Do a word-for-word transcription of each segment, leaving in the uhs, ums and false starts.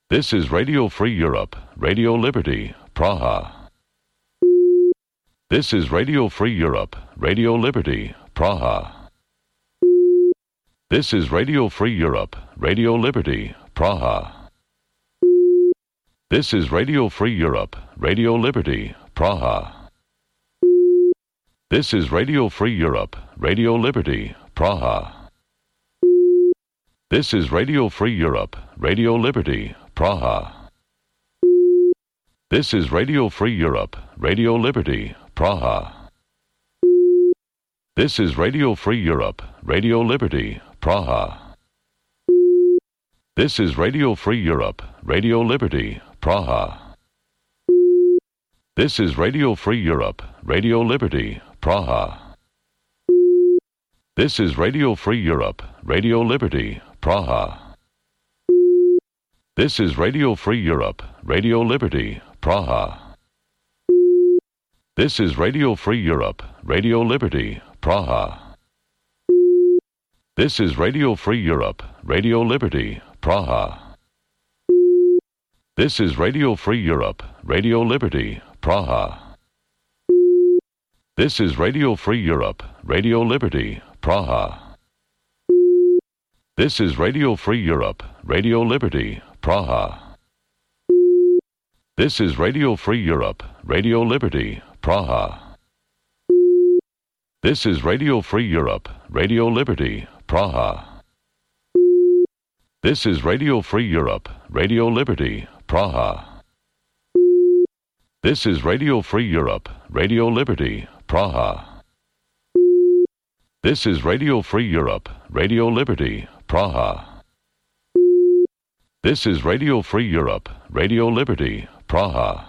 This is Radio Free Europe, Radio Liberty, Praha. This is Radio Free Europe, Radio Liberty, Praha. This is Radio Free Europe, Radio Liberty, Praha. This is Radio Free Europe, Radio Liberty, Praha. This is Radio Free Europe, Radio Liberty, Praha. This is Radio Free Europe, Radio Liberty, Praha. This is Radio Free Europe, Radio Liberty, Praha. This is Radio Free Europe, Radio Liberty, Praha. This is Radio Free Europe, Radio Liberty, Praha. This is Radio Free Europe, Radio Liberty, Praha. This is Radio Free Europe, Radio Liberty, Praha. This is Radio Free Europe, Radio Liberty, Praha. This is Radio Free Europe, Radio Liberty, Praha. This is Radio Free Europe, Radio Liberty, Praha. This is Radio Free Europe, Radio Liberty, Praha. This is Radio Free Europe, Radio Liberty, Praha. This is Radio Free Europe, Radio Liberty, Praha. This is Radio Free Europe, Radio Liberty, Praha. This is Radio Free Europe, Radio Liberty, Praha. This is Radio Free Europe, Radio Liberty, Praha. This is Radio Free Europe, Radio Liberty, Praha. This is Radio Free Europe, Radio Liberty, Praha. This is Radio Free Europe, Radio Liberty, Praha.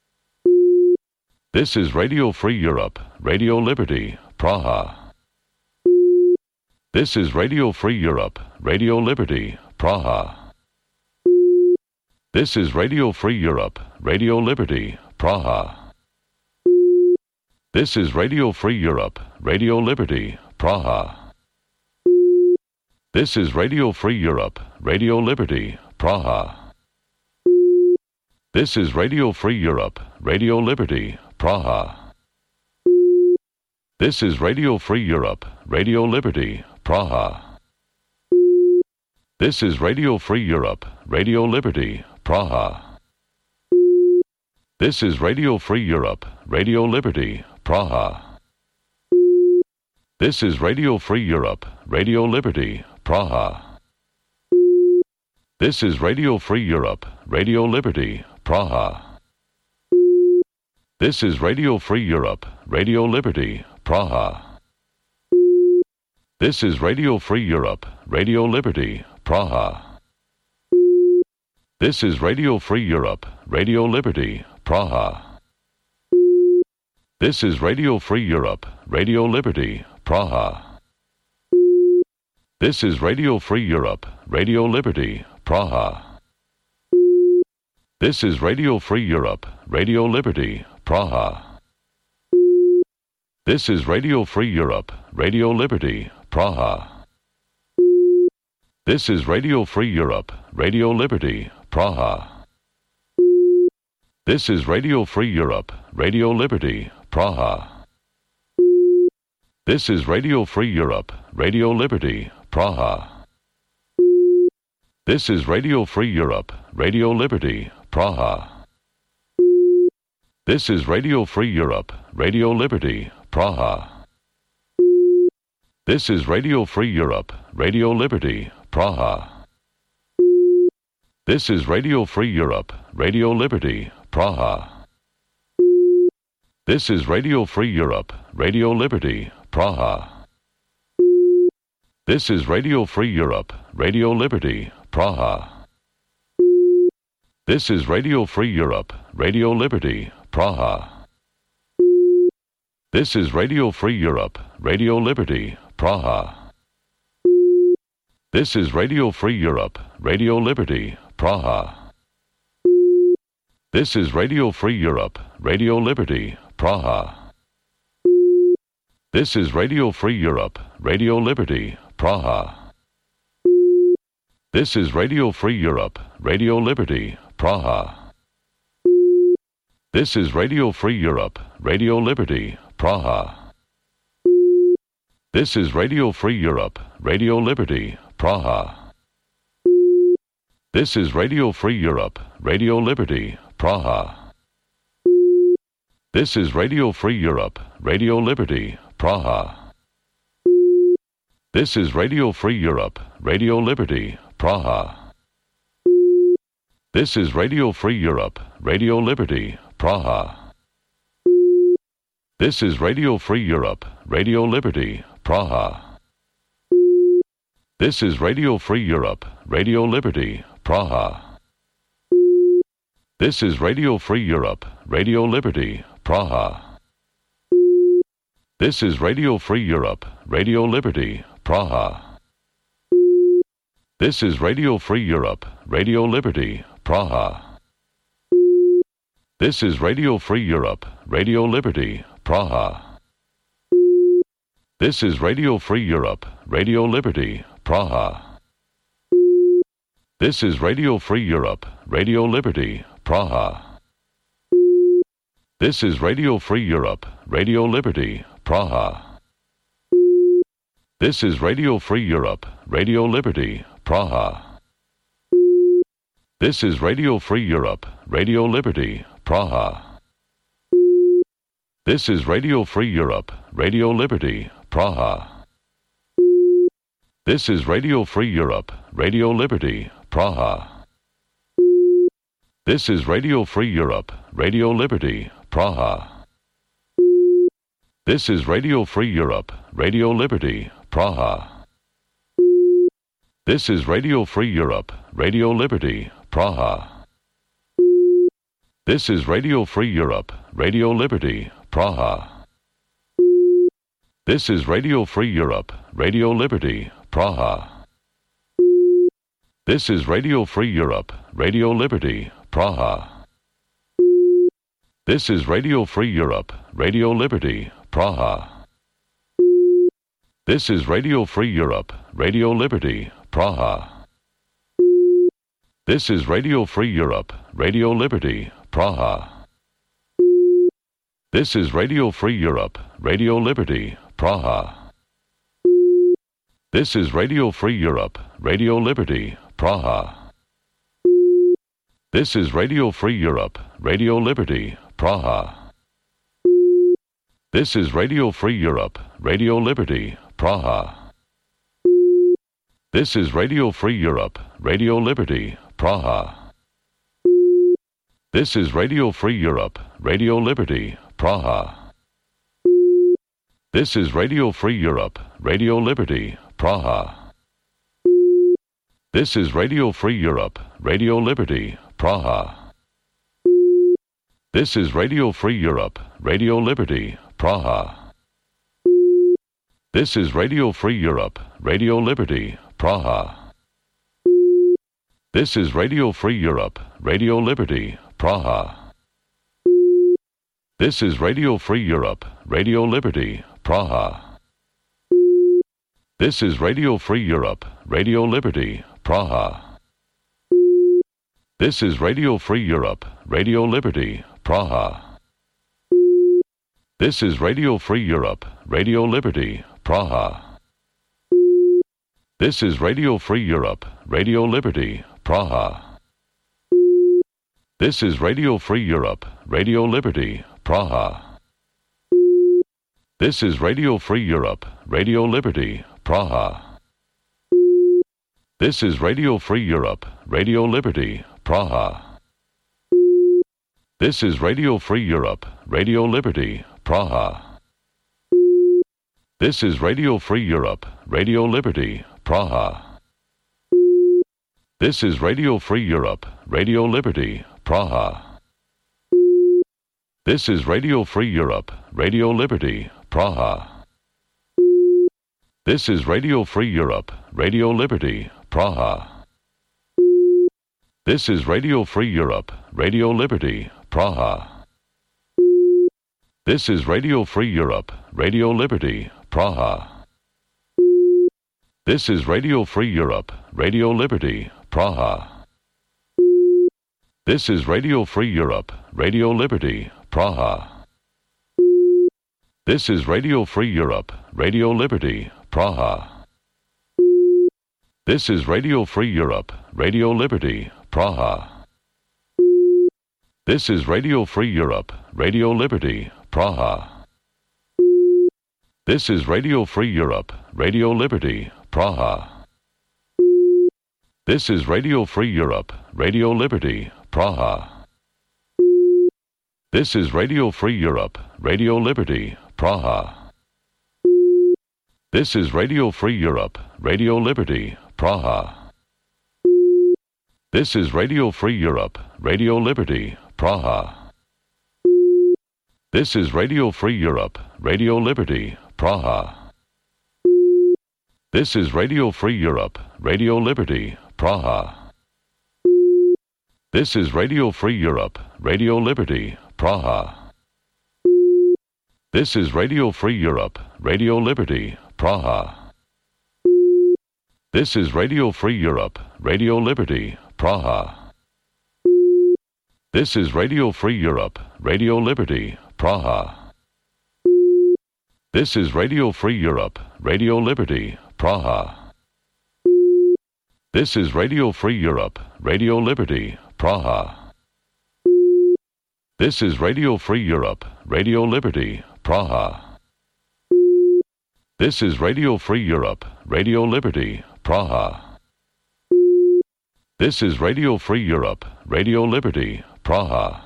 This is Radio Free Europe, Radio Liberty, Praha. This is Radio Free Europe, Radio Liberty, Praha. This is Radio Free Europe, Radio Liberty, Praha. This is Radio Free Europe, Radio Liberty, Praha. This is Radio Free Europe, Radio Liberty, Praha. This is Radio Free Europe, Radio Liberty, Praha. This is Radio Free Europe, Radio Liberty, Praha. This is Radio Free Europe, Radio Liberty, Praha. This is Radio Free Europe, Radio Liberty, Praha. This is Radio Free Europe, Radio Liberty, Praha. This is Radio Free Europe, Radio Liberty, Praha. This is Radio Free Europe, Radio Liberty, Praha. This is Radio Free Europe, Radio Liberty, Praha. This is Radio Free Europe, Radio Liberty, Praha. This is Radio Free Europe, Radio Liberty, Praha. This is Radio Free Europe, Radio Liberty, Praha. This is Radio Free Europe, Radio Liberty, Praha. This is Radio Free Europe, Radio Liberty, Praha. This is Radio Free Europe, Radio Liberty, Praha. This is Radio Free Europe, Radio Liberty, Praha. This is Radio Free Europe, Radio Liberty, Praha. This is Radio Free Europe, Radio Liberty, Praha. This is Radio Free Europe, Radio Liberty, Praha. This is Radio Free Europe, Radio Liberty, Praha. This is Radio Free Europe, Radio Liberty, Praha. This is Radio Free Europe, Radio Liberty, Praha. This is Radio Free Europe, Radio Liberty, Praha. This is Radio Free Europe, Radio Liberty, Praha. This is Radio Free Europe, Radio Liberty, Praha. This is Radio Free Europe, Radio Liberty, Praha. This is Radio Free Europe, Radio Liberty, Praha. This is Radio Free Europe, Radio Liberty, Praha. This is Radio Free Europe, Radio Liberty, Praha. This is Radio Free Europe, Radio Liberty, Praha. This is Radio Free Europe, Radio Liberty, Praha. This is Radio Free Europe, Radio Liberty, Praha. This is Radio Free Europe, Radio Liberty, Praha. This is Radio Free Europe, Radio Liberty, Praha. This is Radio Free Europe, Radio Liberty, Praha. This is Radio Free Europe, Radio Liberty, Praha. This is Radio Free Europe, Radio Liberty, Praha. This is Radio Free Europe, Radio Liberty, Praha. This is Radio Free Europe, Radio Liberty, Praha. This is Radio Free Europe, Radio Liberty, Praha. This is Radio Free Europe, Radio Liberty, Praha. This is Radio Free Europe, Radio Liberty, Praha. This is Radio Free Europe, Radio Liberty, Praha. This is Radio Free Europe, Radio Liberty, Praha. This is Radio Free Europe, Radio Liberty, Praha. This is Radio Free Europe, Radio Liberty, Praha. This is Radio Free Europe, Radio Liberty, Praha. This is Radio Free Europe, Radio Liberty, Praha. This is Radio Free Europe, Radio Liberty, Praha. This is Radio Free Europe, Radio Liberty, Praha. This is Radio Free Europe, Radio Liberty, Praha. This is Radio Free Europe, Radio Liberty, Praha. This is Radio Free Europe, Radio Liberty, Praha. This is Radio Free Europe, Radio Liberty, Praha. This is Radio Free Europe, Radio Liberty, Praha. This is Radio Free Europe, Radio Liberty, Praha. This is Radio Free Europe, Radio Liberty, Praha. This is Radio Free Europe, Radio Liberty, Praha. This is Radio Free Europe, Radio Liberty, Praha. This is Radio Free Europe, Radio Liberty, Praha. This is Radio Free Europe, Radio Liberty, Praha. This is Radio Free Europe, Radio Liberty, Praha. This is Radio Free Europe, Radio Liberty, Praha. This is Radio Free Europe, Radio Liberty, Praha. This is Radio Free Europe, Radio Liberty, Praha. This is Radio Free Europe, Radio Liberty, Praha. This is Radio Free Europe, Radio Liberty, Praha. This is Radio Free Europe, Radio Liberty, Praha. This is Radio Free Europe, Radio Liberty, Praha. This is Radio Free Europe, Radio Liberty, Praha. This is Radio Free Europe, Radio Liberty, Praha. This is Radio Free Europe, Radio Liberty, Praha. This is Radio Free Europe, Radio Liberty, Praha. This is Radio Free Europe, Radio Liberty, Praha. This is Radio Free Europe, Radio Liberty, Praha. This is Radio Free Europe, Radio Liberty, Praha. This is Radio Free Europe, Radio Liberty, Praha. This is Radio Free Europe, Radio Liberty, Praha. This is Radio Free Europe, Radio Liberty, Praha. This is Radio Free Europe, Radio Liberty, Praha. This is Radio Free Europe, Radio Liberty, Praha. This is Radio Free Europe, Radio Liberty, Praha. This is Radio Free Europe, Radio Liberty, Praha. This is Radio Free Europe, Radio Liberty, Praha. This is Radio Free Europe, Radio Liberty, Praha. This is Radio Free Europe, Radio Liberty, Praha. This is Radio Free Europe, Radio Liberty, Praha. This is Radio Free Europe, Radio Liberty, Praha. This is Radio Free Europe, Radio Liberty, Praha. This is Radio Free Europe, Radio Liberty, Praha. This is Radio Free Europe, Radio Liberty, Praha. This is Radio Free Europe, Radio Liberty, Praha. This is Radio Free Europe, Radio Liberty, Praha. This is Radio Free Europe, Radio Liberty, Praha. This is Radio Free Europe, Radio Liberty, Praha. This is Radio Free Europe, Radio Liberty, Praha. This is Radio Free Europe, Radio Liberty, Praha. This is Radio Free Europe, Radio Liberty, Praha. This is Radio Free Europe, Radio Liberty, Praha. This is Radio Free Europe, Radio Liberty, Praha. This is Radio Free Europe, Radio Liberty, Praha. This is Radio Free Europe, Radio Liberty, Praha. This is Radio Free Europe, Radio Liberty, Praha. This is Radio Free Europe, Radio Liberty, Praha.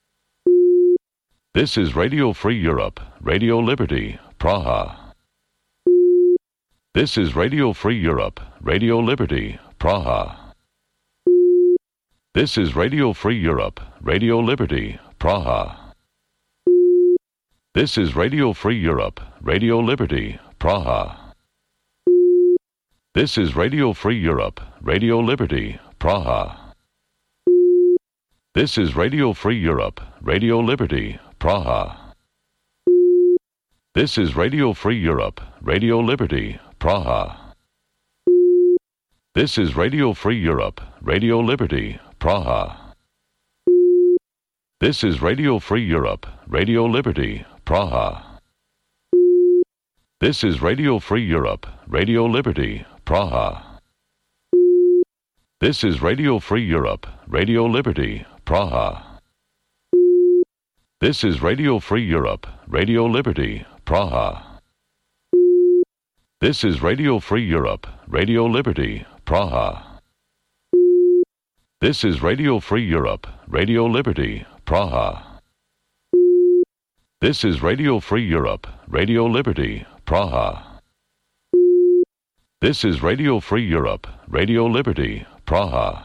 This is Radio Free Europe, Radio Liberty, Praha. This is Radio Free Europe, Radio Liberty, Praha. This is Radio Free Europe, Radio Liberty, Praha. This is Radio Free Europe, Radio Liberty, Praha. This is Radio Free Europe, Radio Liberty, Praha. This is Radio Free Europe, Radio Liberty, Praha. This is Radio Free Europe, Radio Liberty, Praha. This is Radio Free Europe, Radio Liberty, Praha. This is Radio Free Europe, Radio Liberty, Praha. This is Radio Free Europe, Radio Liberty, Praha. This is Radio Free Europe, Radio Liberty, Praha. This is Radio Free Europe, Radio Liberty, Praha. This is Radio Free Europe, Radio Liberty, Praha. This is Radio Free Europe, Radio Liberty, Praha. This is Radio Free Europe, Radio Liberty, Praha. This is Radio Free Europe, Radio Liberty, Praha.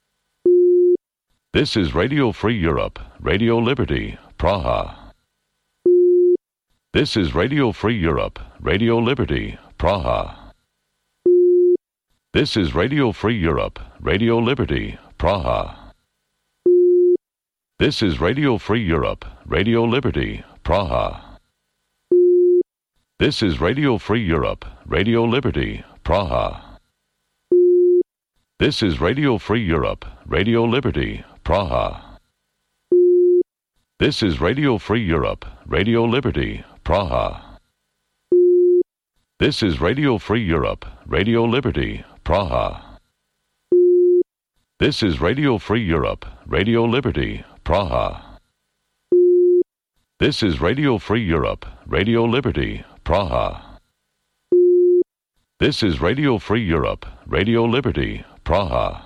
This is Radio Free Europe, Radio Liberty, Praha. This is Radio Free Europe, Radio Liberty, Praha. This is Radio Free Europe, Radio Liberty, Praha. This is Radio Free Europe, Radio Liberty, Praha. This is Radio Free Europe, Radio Liberty, Praha. This is Radio Free Europe, Radio Liberty, Praha. This is Radio Free Europe, Radio Liberty, Praha. This is Radio Free Europe, Radio Liberty, Praha. This is Radio Free Europe, Radio Liberty, Praha. This is Radio Free Europe, Radio Liberty, Praha. This is Radio Free Europe, Radio Liberty, Praha.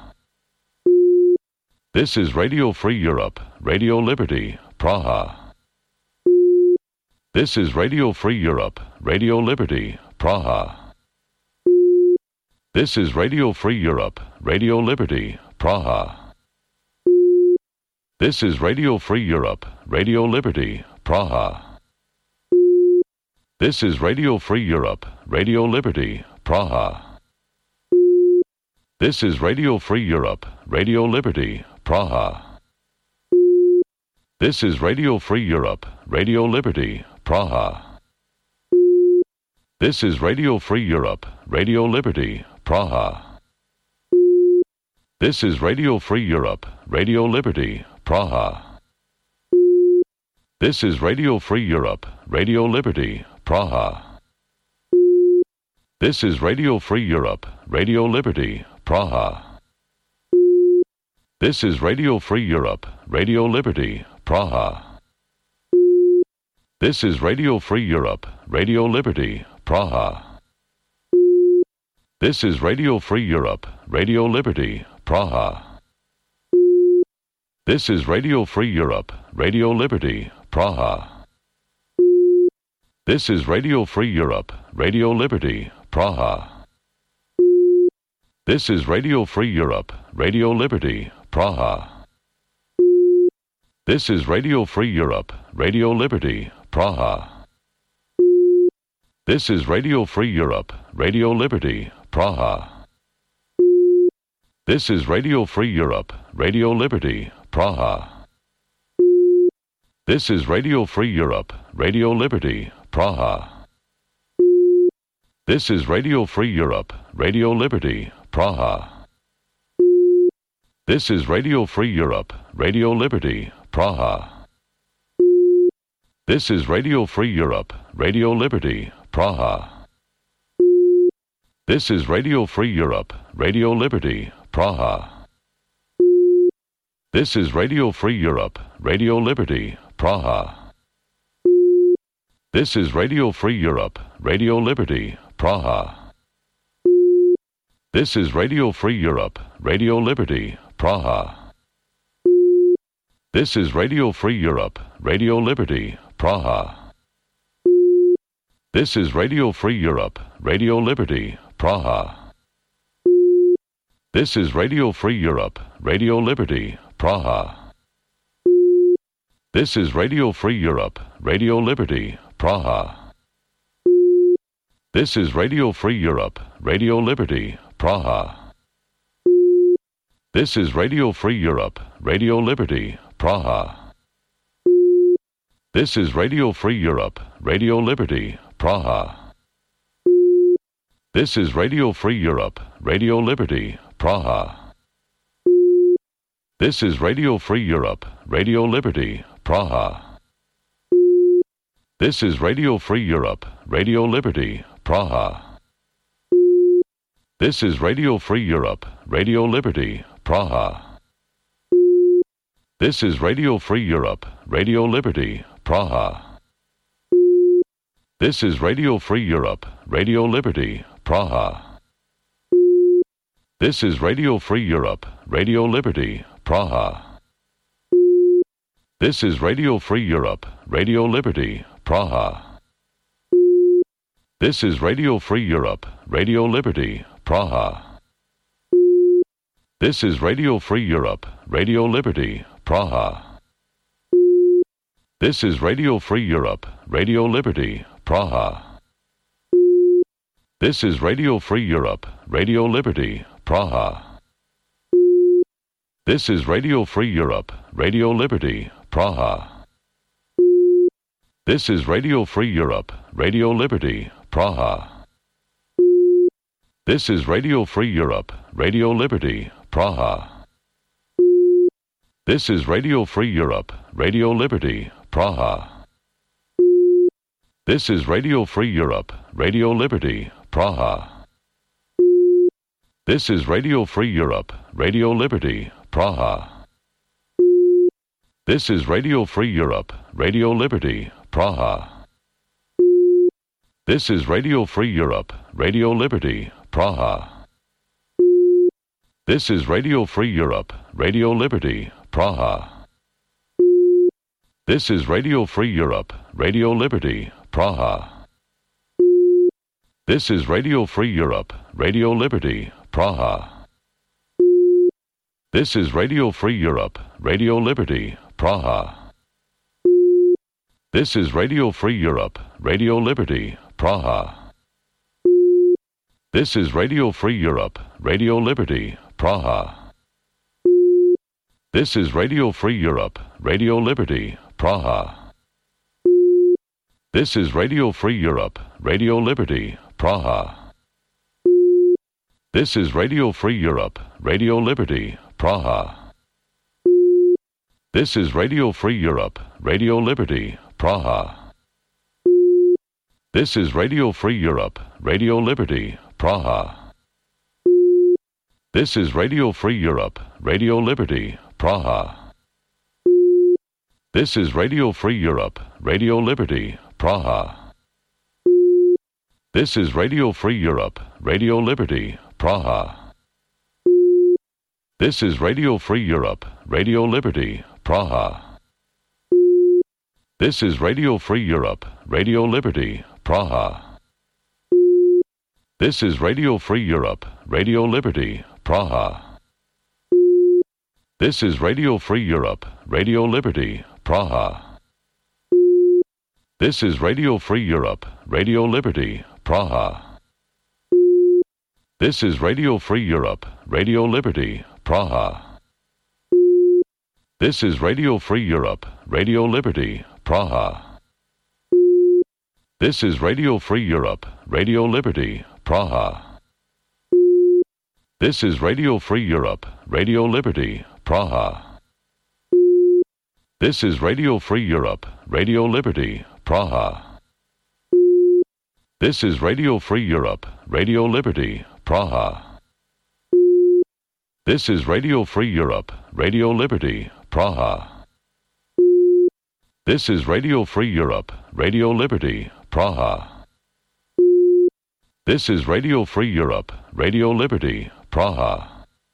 This is Radio Free Europe, Radio Liberty, Praha. This is Radio Free Europe, Radio Liberty, Praha. This is Radio Free Europe, Radio Liberty, Praha. This is Radio Free Europe, Radio Liberty, Praha. This is Radio Free Europe, Radio Liberty, Praha. This is Radio Free Europe, Radio Liberty, Praha. This is Radio Free Europe, Radio Liberty, Praha. This is Radio Free Europe, Radio Liberty, Praha. This is Radio Free Europe, Radio Liberty, Praha. This is Radio Free Europe, Radio Liberty, Praha. This is Radio Free Europe, Radio Liberty, Praha. This is Radio Free Europe, Radio Liberty, Praha. This is Radio Free Europe, Radio Liberty, Praha. This is Radio Free Europe, Radio Liberty, Praha. This is Radio Free Europe, Radio Liberty, Praha. This is Radio Free Europe, Radio Liberty, Praha. This is Radio Free Europe, Radio Liberty, Praha. This is Radio Free Europe, Radio Liberty, Praha. This is Radio Free Europe, Radio Liberty, Praha. This is Radio Free Europe, Radio Liberty, Praha. This is Radio Free Europe, Radio Liberty, Praha. This is Radio Free Europe, Radio Liberty, Praha. This is Radio Free Europe, Radio Liberty, Praha. This is Radio Free Europe, Radio Liberty, Praha. This is Radio Free Europe, Radio Liberty, Praha. This is Radio Free Europe, Radio Liberty, Praha. This is Radio Free Europe, Radio Liberty, Praha. This is Radio Free Europe, Radio Liberty, Praha. This is Radio Free Europe, Radio Liberty, Praha. This is Radio Free Europe, Radio Liberty, Praha. This is Radio Free Europe, Radio Liberty, Praha. This is Radio Free Europe, Radio Liberty, Praha. This is Radio Free Europe, Radio Liberty, Praha. This is Radio Free Europe, Radio Liberty, Praha. This is Radio Free Europe, Radio Liberty, Praha. This is Radio Free Europe, Radio Liberty, Praha. This is Radio Free Europe, Radio Liberty, Praha. This is Radio Free Europe, Radio Liberty, Praha. This is Radio Free Europe, Radio Liberty, Praha. This is Radio Free Europe, Radio Liberty, Praha. This is Radio Free Europe, Radio Liberty, Praha. This is Radio Free Europe, Radio Liberty, Praha. This is Radio Free Europe, Radio Liberty, Praha. This is Radio Free Europe, Radio Liberty, Praha. This is Radio Free Europe, Radio Liberty, Praha. This is Radio Free Europe, Radio Liberty, Praha. This is Radio Free Europe, Radio Liberty, Praha. This is Radio Free Europe, Radio Liberty, Praha. This is Radio Free Europe, Radio Liberty, Praha. This is Radio Free Europe, Radio Liberty, Praha. This is Radio Free Europe, Radio Liberty, Praha. This is Radio Free Europe, Radio Liberty, Praha. This is Radio Free Europe, Radio Liberty, Praha. This is Radio Free Europe, Radio Liberty, Praha. This is Radio Free Europe, Radio Liberty, Praha. This is Radio Free Europe, Radio Liberty, Praha. This is Radio Free Europe, Radio Liberty, Praha. This is Radio Free Europe, Radio Liberty, Praha. This is Radio Free Europe, Radio Liberty, Praha. This is Radio Free Europe, Radio Liberty, Praha. This is Radio Free Europe, Radio Liberty, Praha. This is Radio Free Europe, Radio Liberty, Praha. This is Radio Free Europe, Radio Liberty, Praha. This is Radio Free Europe, Radio Liberty, Praha. This is Radio Free Europe, Radio Liberty, Praha. This is Radio Free Europe, Radio Liberty, Praha. This is Radio Free Europe, Radio Liberty, Praha. This is Radio Free Europe, Radio Liberty, Praha. This is Radio Free Europe, Radio Liberty, Praha. This is Radio Free Europe, Radio Liberty, Praha. This is Radio Free Europe, Radio Liberty, Praha. This is Radio Free Europe, Radio Liberty, Praha. This is Radio Free Europe, Radio Liberty, Praha. This is Radio Free Europe, Radio Liberty, Praha. This is Radio Free Europe, Radio Liberty, Praha. This is Radio Free Europe, Radio Liberty, Praha. This is Radio Free Europe, Radio Liberty, Praha. This is Radio Free Europe, Radio Liberty, Praha. This is Radio Free Europe, Radio Liberty, Praha. This is Radio Free Europe, Radio Liberty, Praha. This is Radio Free Europe, Radio Liberty, Praha. This is Radio Free Europe, Radio Liberty, Praha. This is Radio Free Europe, Radio Liberty, Praha.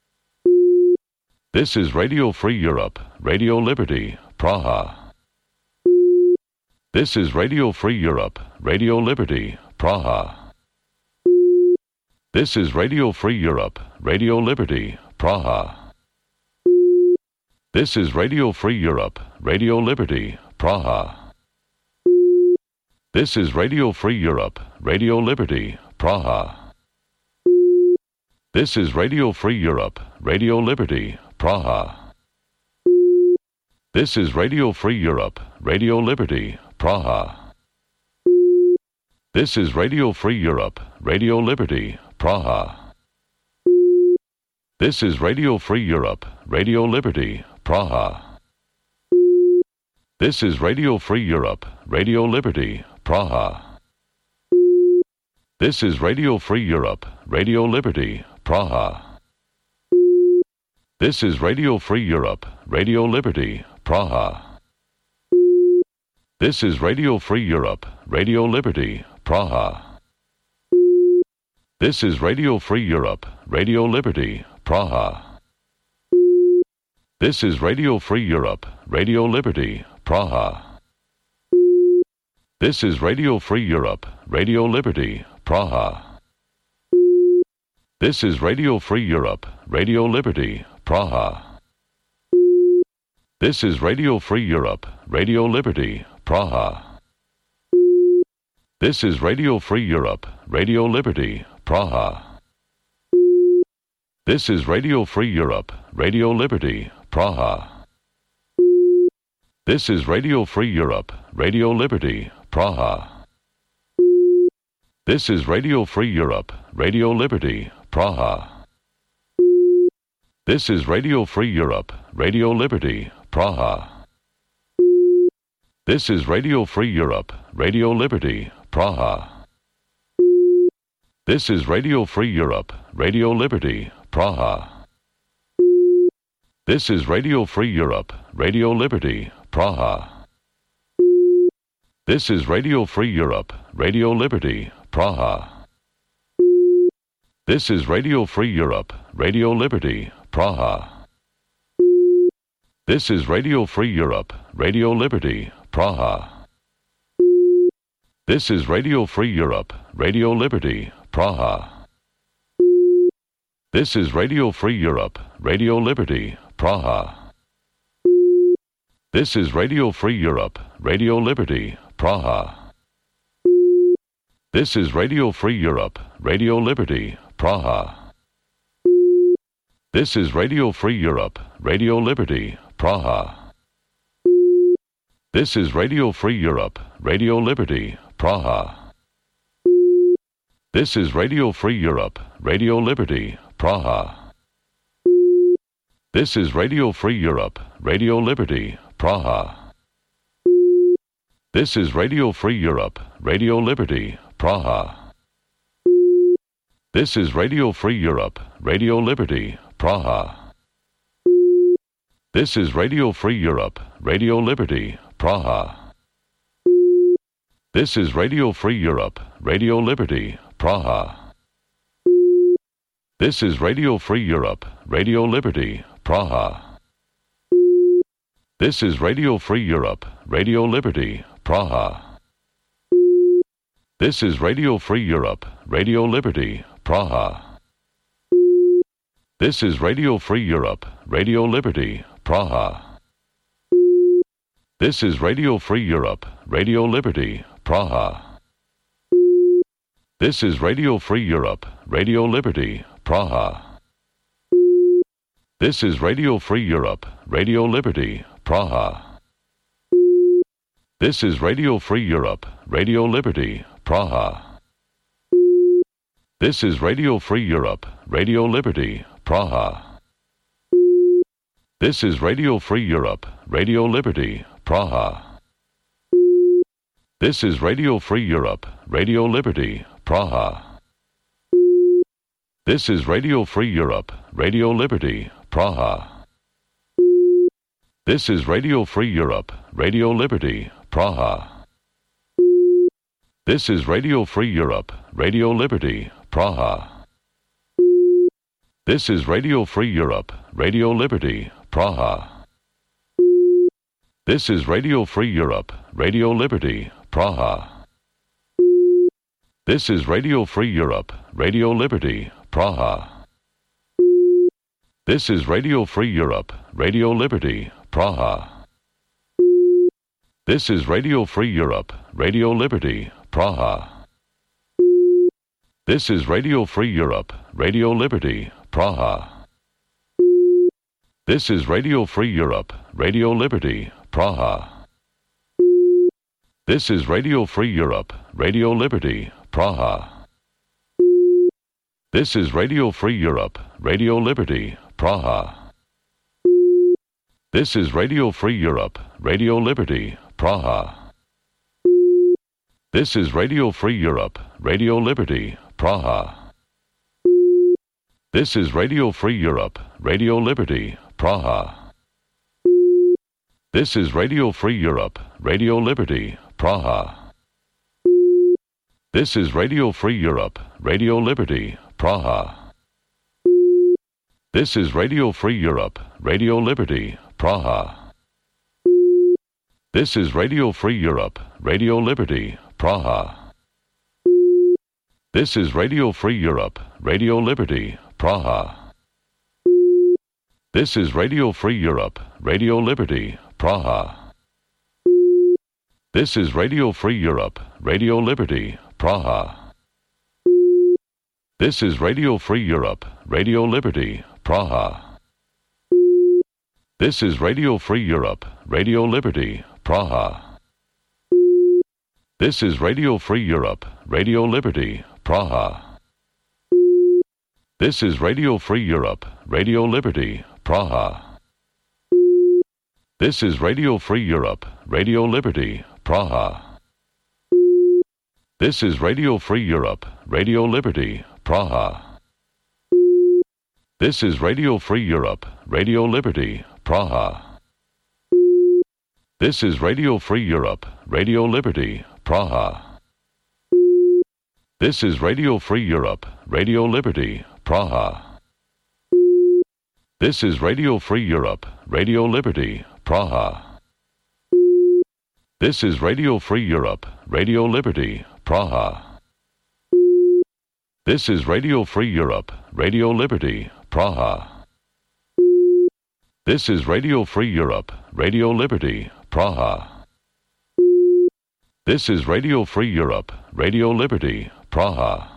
This is Radio Free Europe, Radio Liberty, Praha. This is Radio Free Europe, Radio Liberty, Praha. This is Radio Free Europe, Radio Liberty, Praha. This is Radio Free Europe, Radio Liberty, Praha. This is Radio Free Europe, Radio Liberty, Praha. This is Radio Free Europe, Radio Liberty, Praha. This is Radio Free Europe, Radio Liberty, Praha. This is Radio Free Europe, Radio Liberty, Praha. This is Radio Free Europe, Radio Liberty, Praha. This is Radio Free Europe, Radio Liberty, Praha. This is Radio Free Europe, Radio Liberty, Praha. This is Radio Free Europe, Radio Liberty, Praha. This is Radio Free Europe, Radio Liberty, Praha. This is Radio Free Europe, Radio Liberty, Praha. This is Radio Free Europe, Radio Liberty, Praha. This is Radio Free Europe, Radio Liberty, Praha. This is Radio Free Europe, Radio Liberty, Praha. This is Radio Free Europe, Radio Liberty, Praha. This is Radio Free Europe, Radio Liberty, Praha. This is Radio Free Europe, Radio Liberty, Praha. This is Radio Free Europe, Radio Liberty, Praha. This is Radio Free Europe, Radio Liberty, Praha. This is Radio Free Europe, Radio Liberty, Praha. This is Radio Free Europe, Radio Liberty, Praha. This is Radio Free Europe, Radio Liberty, Praha. This is Radio Free Europe, Radio Liberty, Praha. This is Radio Free Europe, Radio Liberty, Praha. This is Radio Free Europe, Radio Liberty, Praha. This is Radio Free Europe, Radio Liberty, Praha. This is Radio Free Europe, Radio Liberty, Praha. This is Radio Free Europe, Radio Liberty, Praha. This is Radio Free Europe, Radio Liberty, Praha. This is Radio Free Europe, Radio Liberty, Praha. This is Radio Free Europe, Radio Liberty, Praha. This is Radio Free Europe, Radio Liberty, Praha. This is Radio Free Europe, Radio Liberty, Praha. This is Radio Free Europe, Radio Liberty, Praha. This is Radio Free Europe, Radio Liberty, Praha. This is Radio Free Europe, Radio Liberty, Praha. This is Radio Free Europe, Radio Liberty, Praha. This is Radio Free Europe, Radio Liberty, Praha. This is Radio Free Europe, Radio Liberty, Praha. This is Radio Free Europe, Radio Liberty, Praha. This is Radio Free Europe, Radio Liberty, Praha. This is Radio Free Europe, Radio Liberty, Praha. This is Radio Free Europe, Radio Liberty, Praha. This is Radio Free Europe, Radio Liberty, Praha. This is Radio Free Europe, Radio Liberty, Praha. This is Radio Free Europe, Radio Liberty, Praha. This is Radio Free Europe, Radio Liberty, Praha. This is Radio Free Europe, Radio Liberty, Praha. This is Radio Free Europe, Radio Liberty, Praha. This is Radio Free Europe, Radio Liberty, Praha. This is Radio Free Europe, Radio Liberty, Praha. This is Radio Free Europe, Radio Liberty, Praha. This is Radio Free Europe, Radio Liberty, Praha. This is Radio Free Europe, Radio Liberty, Praha. This is Radio Free Europe, Radio Liberty, Praha. This is Radio Free Europe, Radio Liberty, Praha. This is Radio Free Europe, Radio Liberty, Praha. This is Radio Free Europe, Radio Liberty, Praha. This is Radio Free Europe, Radio Liberty, Praha. This is Radio Free Europe, Radio Liberty, Praha. This is Radio Free Europe, Radio Liberty, Praha. This is Radio Free Europe, Radio Liberty, Praha. This is Radio Free Europe, Radio Liberty, Praha. This is Radio Free Europe, Radio Liberty, Praha. This is Radio Free Europe, Radio Liberty, Praha. This is Radio Free Europe, Radio Liberty, Praha. This is Radio Free Europe, Radio Liberty, Praha. This is Radio Free Europe, Radio Liberty, Praha. This is Radio Free Europe, Radio Liberty, Praha. This is Radio Free Europe, Radio Liberty, Praha. This is Radio Free Europe, Radio Liberty, Praha. This is Radio Free Europe, Radio Liberty, Praha. This is Radio Free Europe, Radio Liberty, Praha. This is Radio Free Europe, Radio Liberty, Praha. This is Radio Free Europe, Radio Liberty, Praha. This is Radio Free Europe, Radio Liberty, Praha. This is Radio Free Europe, Radio Liberty, Praha. This is Radio Free Europe, Radio Liberty, Praha. This is Radio Free Europe, Radio Liberty, Praha. This is Radio Free Europe, Radio Liberty, Praha. This is Radio Free Europe, Radio Liberty, Praha. This is Radio Free Europe, Radio Liberty, Praha. This is Radio Free Europe, Radio Liberty, Praha. This is Radio Free Europe, Radio Liberty, Praha. This is Radio Free Europe, Radio Liberty, Praha.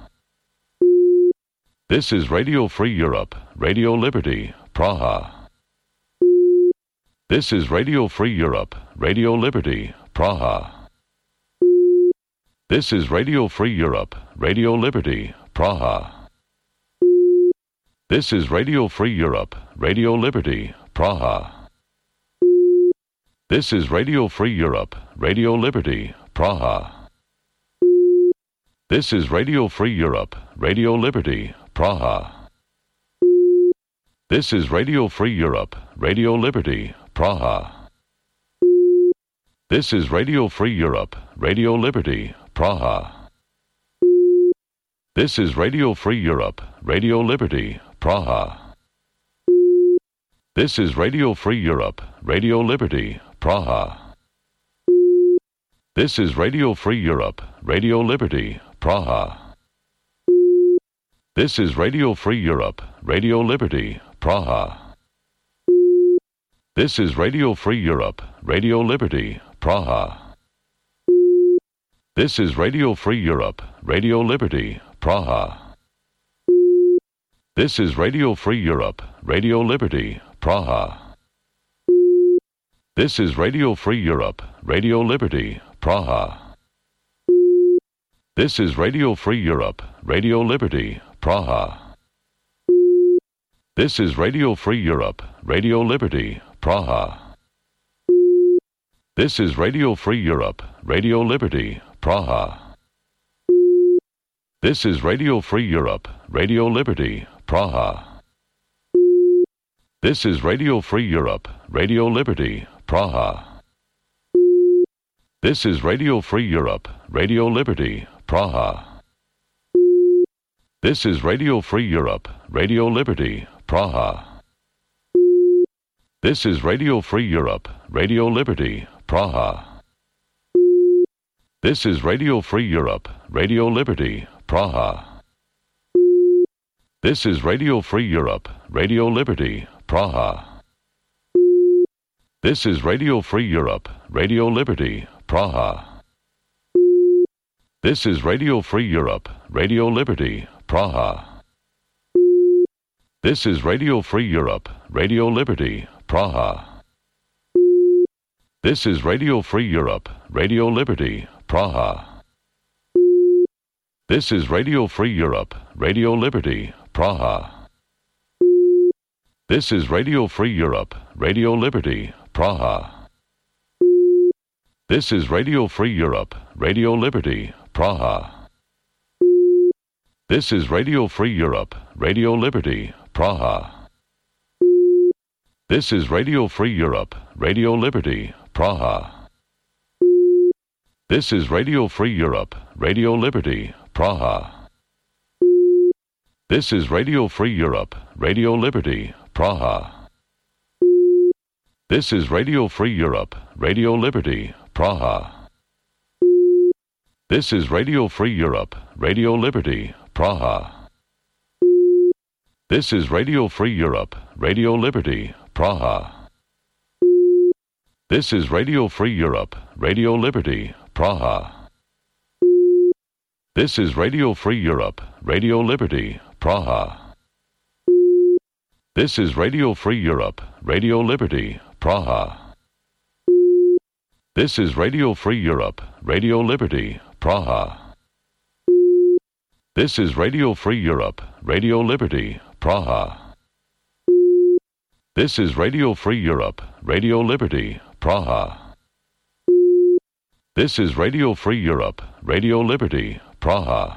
This is Radio Free Europe, Radio Liberty, Praha. This is Radio Free Europe, Radio Liberty, Praha. This is Radio Free Europe, Radio Liberty, Praha. This is Radio Free Europe, Radio Liberty, Praha. This is Radio Free Europe, Radio Liberty, Praha. This is Radio Free Europe, Radio Liberty, Praha. This is Radio Free Europe, Radio Liberty, Praha. This is Radio Free Europe, Radio Liberty, Praha. This is Radio Free Europe, Radio Liberty, Praha. This is Radio Free Europe, Radio Liberty, Praha. This is Radio Free Europe, Radio Liberty, Praha. This is Radio Free Europe, Radio Liberty, Praha. This is Radio Free Europe, Radio Liberty, Praha. This is Radio Free Europe, Radio Liberty, Praha. This is Radio Free Europe, Radio Liberty, Praha. This is Radio Free Europe, Radio Liberty, Praha. This is Radio Free Europe, Radio Liberty, Praha. This is Radio Free Europe, Radio Liberty, Praha. This is Radio Free Europe, Radio Liberty, Praha. This is Radio Free Europe, Radio Liberty, Praha. This is Radio Free Europe, Radio Liberty, Praha. This is Radio Free Europe, Radio Liberty, Praha. This is Radio Free Europe, Radio Liberty, Praha. This is Radio Free Europe, Radio Liberty, Praha. This is Radio Free Europe, Radio Liberty, Praha. This is Radio Free Europe, Radio Liberty, Praha. This is Radio Free Europe, Radio Liberty, Praha. This is Radio Free Europe, Radio Liberty, Praha. This is Radio Free Europe, Radio Liberty, Praha. This is Radio Free Europe, Radio Liberty, Praha. This is Radio Free Europe, Radio Liberty, Praha. This is Radio Free Europe, Radio Liberty, Praha. This is Radio Free Europe, Radio Liberty, Praha. This is Radio Free Europe, Radio Liberty, Praha. This is Radio Free Europe, Radio Liberty, Praha. This is Radio Free Europe, Radio Liberty, Praha. This is Radio Free Europe, Radio Liberty, Praha. This is Radio Free Europe, Radio Liberty, Praha. This is Radio Free Europe, Radio Liberty, Praha. This is Radio Free Europe, Radio Liberty, Praha. This is Radio Free Europe, Radio Liberty, Praha. This is Radio Free Europe, Radio Liberty, Praha. This is Radio Free Europe, Radio Liberty, Praha. This is Radio Free Europe, Radio Liberty, Praha. This is Radio Free Europe, Radio Liberty, Praha. This is Radio Free Europe, Radio Liberty, Praha. This is Radio Free Europe, Radio Liberty, Praha.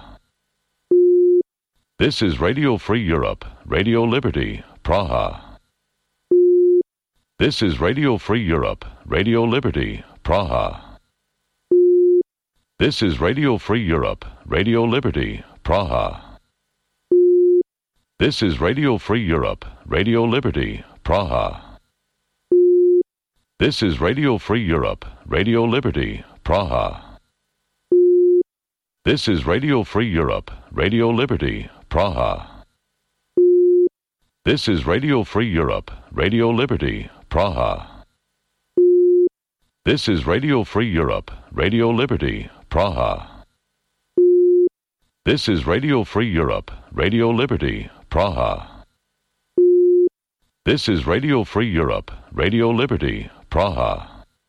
This is Radio Free Europe, Radio Liberty, Praha. This is Radio Free Europe, Radio Liberty, Praha. This is Radio Free Europe, Radio Liberty, Praha. This is Radio Free Europe, Radio Liberty, Praha. This is Radio Free Europe, Radio Liberty, Praha. This is Radio Free Europe, Radio Liberty, Praha. This is Radio Free Europe, Radio Liberty, Praha. This is Radio Free Europe, Radio Liberty, Praha. This is Radio Free Europe, Radio Liberty, Praha. This is Radio Free Europe, Radio Liberty, Praha.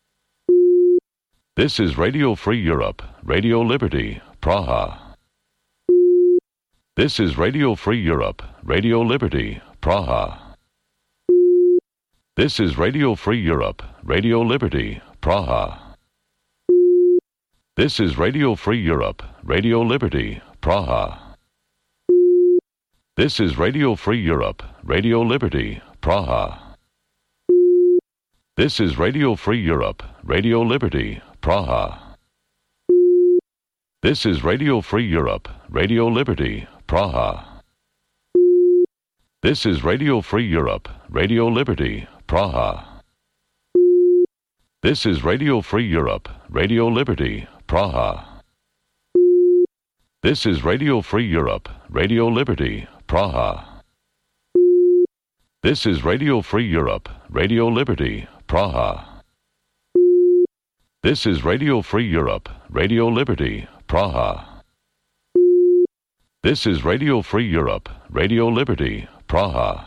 This is Radio Free Europe, Radio Liberty, Praha. This is Radio Free Europe, Radio Liberty, Praha. This is Radio Free Europe, Radio Liberty, Praha. This is Radio Free Europe, Radio Liberty, Praha. This is Radio Free Europe, Radio Liberty, Praha. This is Radio Free Europe, Radio Liberty, Praha. This is Radio Free Europe, Radio Liberty, Praha. This is Radio Free Europe, Radio Liberty, Praha. This is Radio Free Europe, Radio Liberty, Praha. This is Radio Free Europe, Radio Liberty, Praha. This is Radio Free Europe, Radio Liberty, Praha. This is Radio Free Europe, Radio Liberty, Praha. This is Radio Free Europe, Radio Liberty, Praha.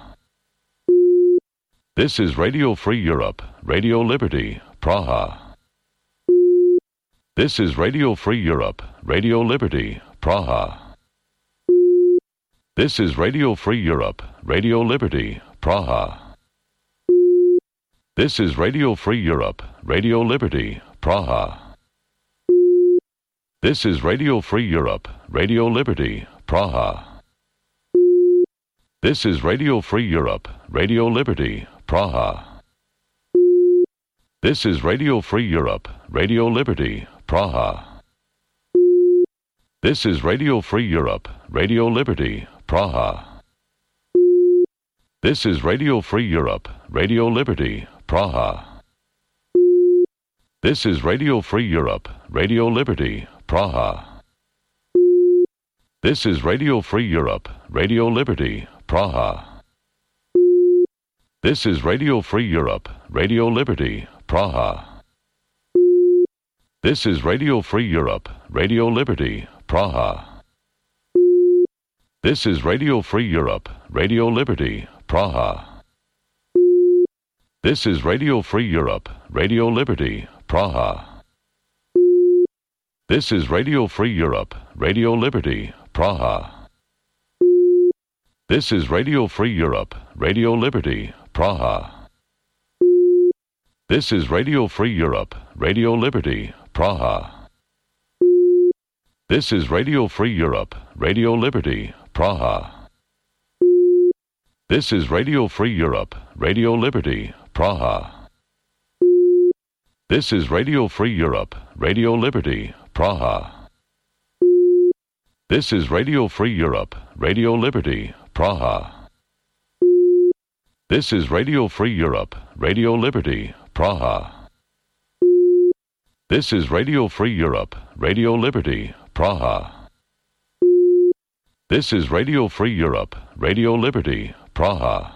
This is Radio Free Europe, Radio Liberty, Praha. This is Radio Free Europe, Radio Liberty, Praha. This is Radio Free Europe, Radio Liberty, Praha. This is Radio Free Europe, Radio Liberty, Praha. This is Radio Free Europe, Radio Liberty, Praha. This is Radio Free Europe, Radio Liberty, Praha. This is Radio Free Europe, Radio Liberty, Praha. This is Radio Free Europe, Radio Liberty, Praha. This is Radio Free Europe, Radio Liberty, Praha. This is Radio Free Europe, Radio Liberty, Praha. This is Radio Free Europe, Radio Liberty, Praha. This is Radio Free Europe, Radio Liberty, Praha. This is Radio Free Europe, Radio Liberty, Praha. This is Radio Free Europe, Radio Liberty, Praha. This is Radio Free Europe, Radio Liberty, Praha. This is Radio Free Europe, Radio Liberty, Praha. This is Radio Free Europe, Radio Liberty, Praha. This is Radio Free Europe, Radio Liberty, Praha. This is Radio Free Europe, Radio Liberty, Praha. This is Radio Free Europe, Radio Liberty, Praha. This is Radio Free Europe, Radio Liberty, Praha. This is Radio Free Europe, Radio Liberty, Praha. This is Radio Free Europe, Radio Liberty, Praha. This is Radio Free Europe, Radio Liberty, Praha. This is Radio Free Europe, Radio Liberty, Praha.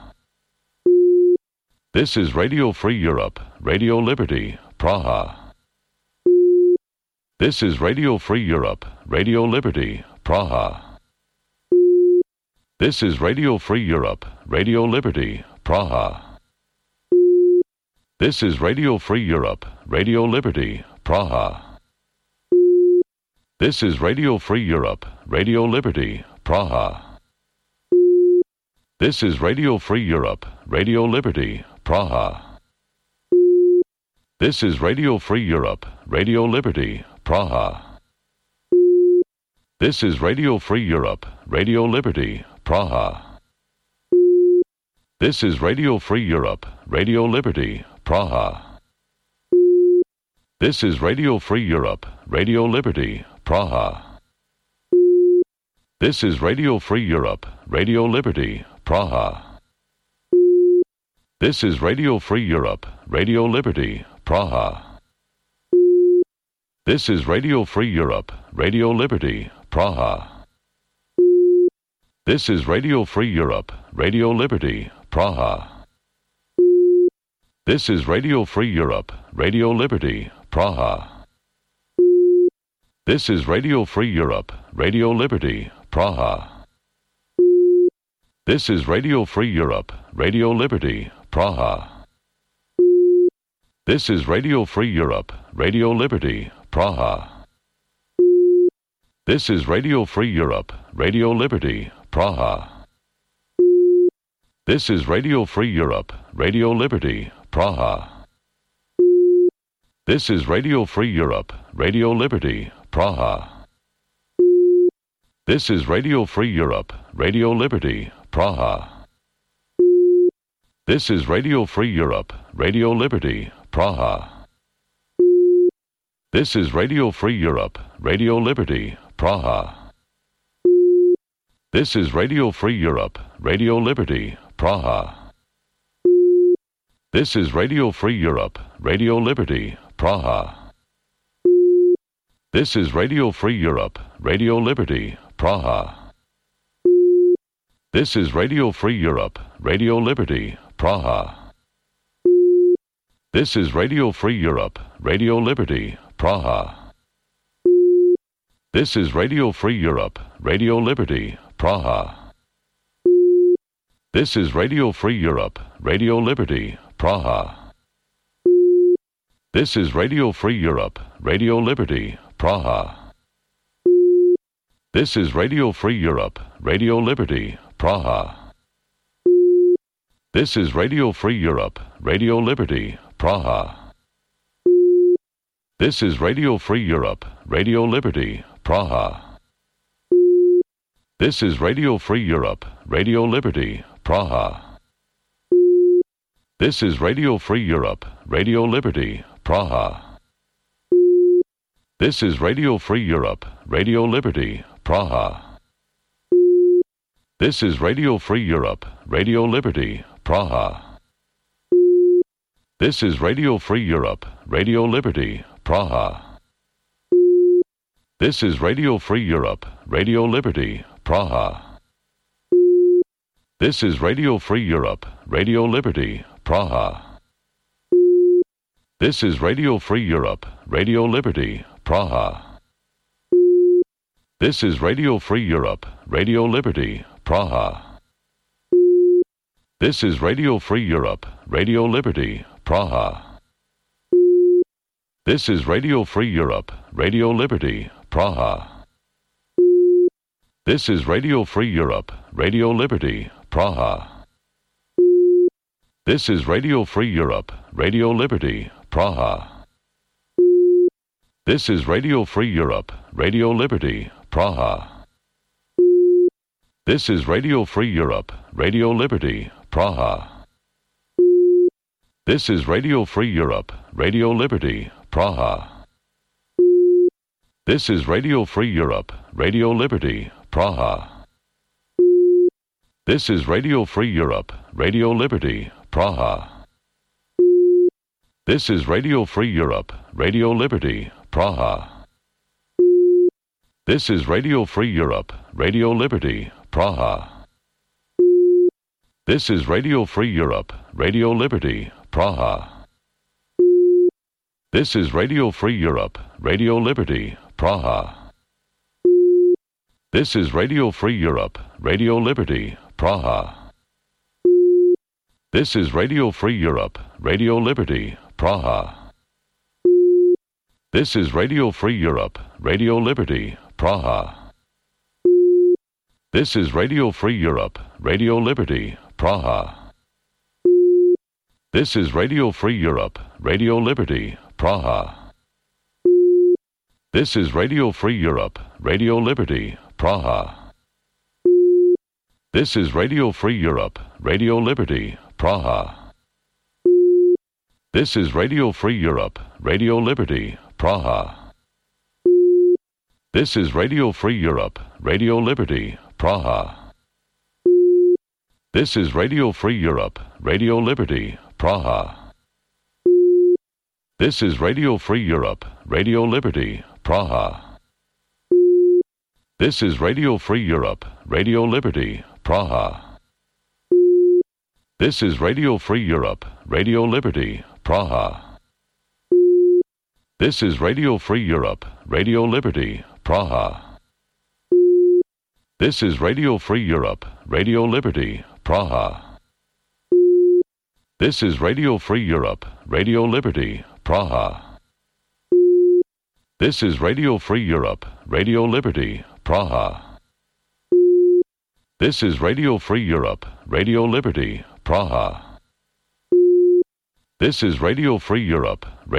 This is Radio Free Europe, Radio Liberty, Praha. This is Radio Free Europe, Radio Liberty, Praha. This is Radio Free Europe, Radio Liberty, Praha. This is Radio Free Europe, Radio Liberty, Praha. This is Radio Free Europe, Radio Liberty, Praha. This is Radio Free Europe, Radio Liberty, Praha. This is Radio Free Europe, Radio Liberty, Praha. This is Radio Free Europe, Radio Liberty, Praha. This is Radio Free Europe, Radio Liberty, Praha. This is Radio Free Europe, Radio Liberty, Praha. This is Radio Free Europe, Radio Liberty, Praha. This is Radio Free Europe, Radio Liberty, Praha. This is Radio Free Europe, Radio Liberty, Praha. This is Radio Free Europe, Radio Liberty, Praha. This is Radio Free Europe, Radio Liberty, Praha. This is Radio Free Europe, Radio Liberty, Praha. This is Radio Free Europe, Radio Liberty, Praha. This is Radio Free Europe, Radio Liberty, Praha. This is Radio Free Europe, Radio Liberty, Praha. This is Radio Free Europe, Radio Liberty, Praha. This is Radio Free Europe, Radio Liberty, Praha. This is Radio Free Europe, Radio Liberty, Praha. This is Radio Free Europe, Radio Liberty, Praha. This is Radio Free Europe, Radio Liberty, Praha. This is Radio Free Europe, Radio Liberty, Praha. This is Radio Free Europe, Radio Liberty, Praha. This is Radio Free Europe, Radio Liberty, Praha. This is Radio Free Europe, Radio Liberty, Praha. This is Radio Free Europe, Radio Liberty, Praha. This is Radio Free Europe, Radio Liberty, Praha. This is Radio Free Europe, Radio Liberty, Praha. This is Radio Free Europe, Radio Liberty, Praha. This is Radio Free Europe, Radio Liberty, Praha. This is Radio Free Europe, Radio Liberty, Praha. This is Radio Free Europe, Radio Liberty, Praha. This is Radio Free Europe, Radio Liberty, Praha. This is Radio Free Europe, Radio Liberty, Praha. This is Radio Free Europe, Radio Liberty, Praha. This is Radio Free Europe, Radio Liberty, Praha. This is Radio Free Europe, Radio Liberty, Praha. This is Radio Free Europe, Radio Liberty, Praha. This is Radio Free Europe, Radio Liberty, Praha. This is Radio Free Europe, Radio Liberty, Praha. This is Radio Free Europe, Radio Liberty, Praha. This is Radio Free Europe, Radio Liberty, Praha. This is Radio Free Europe, Radio Liberty, Praha. This is Radio Free Europe, Radio Liberty, Praha. This is Radio Free Europe, Radio Liberty, Praha. This is Radio Free Europe, Radio Liberty, Praha. This is Radio Free Europe, Radio Liberty, Praha. This is Radio Free Europe, Radio Liberty, Praha. This is Radio Free Europe, Radio Liberty, Praha. This is Radio Free Europe, Radio Liberty, Praha. This is Radio Free Europe, Radio Liberty, Praha. This is Radio Free Europe, Radio Liberty, Praha. This is Radio Free Europe, Radio Liberty, Praha. This is Radio Free Europe, Radio Liberty, Praha. This is Radio Free Europe, Radio Liberty, Praha. This is Radio Free Europe, Radio Liberty, Praha. This is Radio Free Europe, Radio Liberty, Praha. This is Radio Free Europe, Radio Liberty, Praha. This is Radio Free Europe, Radio Liberty, Praha. This is Radio Free Europe, Radio Liberty, Praha. This is Radio Free Europe, Radio Liberty, Praha. This is Radio Free Europe, Radio Liberty, Praha. This is Radio Free Europe, Radio Liberty, Praha. This is Radio Free Europe, Radio Liberty, Praha. This is Radio Free Europe, Radio Liberty, Praha. This is Radio Free Europe, Radio Liberty, Praha. This is Radio Free Europe, Radio Liberty, Praha. This is Radio Free Europe, Radio Liberty, Praha. This is Radio Free Europe, Radio Liberty, Praha. This is Radio Free Europe, Radio Liberty, Praha. This is Radio Free Europe, Radio Liberty, Praha. This is Radio Free Europe, Radio Liberty, Praha. This is Radio Free Europe,